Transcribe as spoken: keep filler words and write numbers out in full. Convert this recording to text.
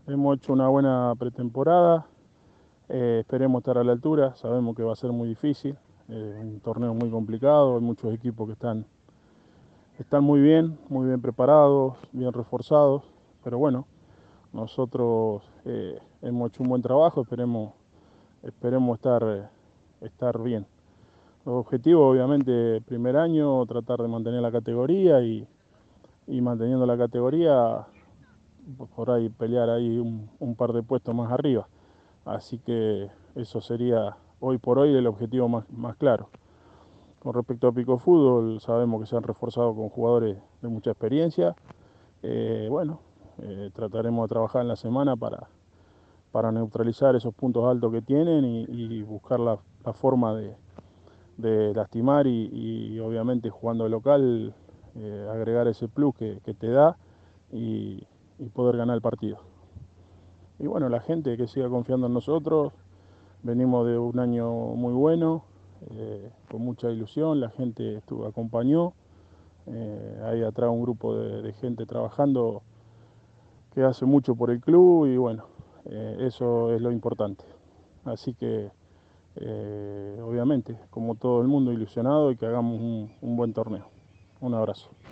hemos hecho una buena pretemporada, eh, esperemos estar a la altura, sabemos que va a ser muy difícil, eh, un torneo muy complicado, hay muchos equipos que están, están muy bien, muy bien preparados, bien reforzados, pero bueno, nosotros eh, hemos hecho un buen trabajo, esperemos, esperemos estar, eh, estar bien. Los objetivos, obviamente, primer año, tratar de mantener la categoría y, y manteniendo la categoría, por ahí pelear ahí un, un par de puestos más arriba. Así que eso sería hoy por hoy el objetivo más, más claro. Con respecto a Pico Fútbol, sabemos que se han reforzado con jugadores de mucha experiencia. Eh, bueno, eh, trataremos de trabajar en la semana para, para neutralizar esos puntos altos que tienen y, y buscar la, la forma de, de lastimar y, y, obviamente jugando de local eh, agregar ese plus que, que te da y, y poder ganar el partido. Y bueno, la gente que siga confiando en nosotros, venimos de un año muy bueno, eh, con mucha ilusión, la gente estuvo, acompañó, eh, hay atrás un grupo de, de gente trabajando que hace mucho por el club y bueno, eh, eso es lo importante. Así que eh, obviamente, como todo el mundo, ilusionado y que hagamos un, un buen torneo. Un abrazo.